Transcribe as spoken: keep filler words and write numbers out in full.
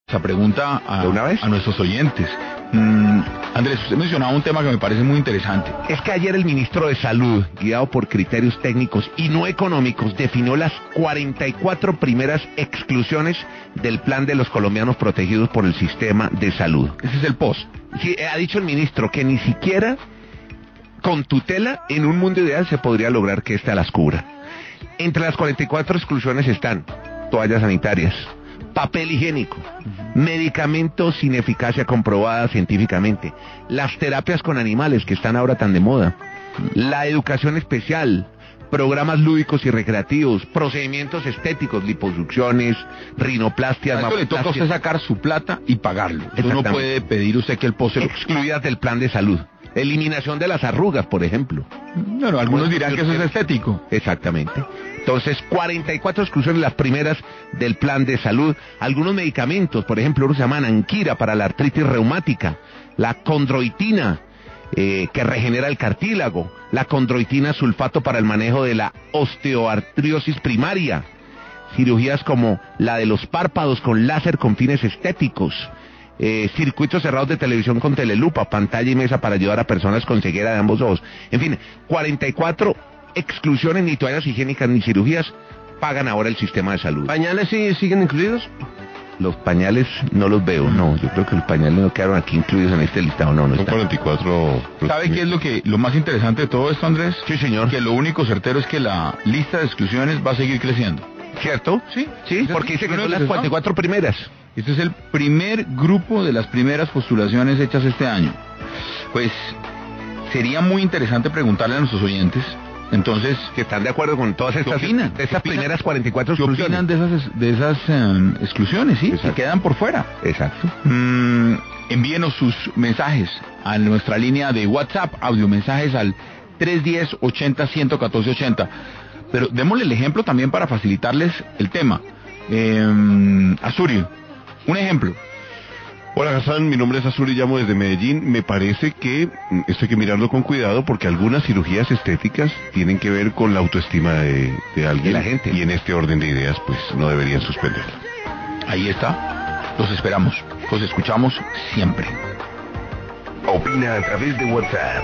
esa pregunta a, ¿De una vez? a nuestros oyentes. Mm, Andrés, usted mencionaba un tema que me parece muy interesante. Es que ayer el ministro de Salud, guiado por criterios técnicos y no económicos, definió las cuarenta y cuatro primeras exclusiones del plan de los colombianos protegidos por el sistema de salud. Ese es el post. Sí, ha dicho el ministro que ni siquiera con tutela en un mundo ideal se podría lograr que ésta las cubra. Entre las cuarenta y cuatro exclusiones están toallas sanitarias, papel higiénico, medicamentos sin eficacia comprobada científicamente, las terapias con animales que están ahora tan de moda, la educación especial, programas lúdicos y recreativos, procedimientos estéticos, liposucciones, rinoplastias, A esto le toca a usted sacar su plata y pagarlo. Eso no puede pedir usted que el post se lo... excluidas del plan de salud. Eliminación de las arrugas, por ejemplo. Bueno, algunos dirán que eso es estético. Exactamente. Entonces, cuarenta y cuatro exclusiones, las primeras del plan de salud. Algunos medicamentos, por ejemplo, uno se llama Anquira para la artritis reumática, la condroitina, eh, que regenera el cartílago, la condroitina sulfato para el manejo de la osteoartriosis primaria, cirugías como la de los párpados con láser con fines estéticos, Eh, circuitos cerrados de televisión con telelupa, pantalla y mesa para ayudar a personas con ceguera de ambos ojos. En fin, cuarenta y cuatro exclusiones, ni toallas higiénicas ni cirugías pagan ahora el sistema de salud. ¿Pañales sí siguen incluidos? Los pañales no los veo, no, yo creo que los pañales no quedaron aquí incluidos en este listado, no, no Son están. cuarenta y cuatro... ¿Sabe qué es lo que lo más interesante de todo esto, Andrés? Sí, señor. Que lo único certero es que la lista de exclusiones va a seguir creciendo. ¿Cierto? Sí, Sí, porque dice que son las cuarenta y cuatro primeras. Este es el primer grupo de las primeras postulaciones hechas este año. Pues sería muy interesante preguntarle a nuestros oyentes, entonces, Que están de acuerdo con todas estas, opinan? de estas ¿Qué opinan? primeras cuarenta y cuatro ¿qué exclusiones. opinan de esas, de esas eh, exclusiones, sí? Exacto. Que quedan por fuera. Exacto. Mm, envíenos sus mensajes a nuestra línea de WhatsApp, audiomensajes al tres uno cero, ochenta, ciento catorce, ochenta. Pero démosle el ejemplo también para facilitarles el tema. Eh, Azuri, un ejemplo. Hola Hassan, mi nombre es Azul y llamo desde Medellín. Me parece que mm, esto hay que mirarlo con cuidado porque algunas cirugías estéticas tienen que ver con la autoestima de, de alguien. De la gente. Y en este orden de ideas, pues no deberían suspenderla. Ahí está. Los esperamos. Los escuchamos siempre. Opina a través de WhatsApp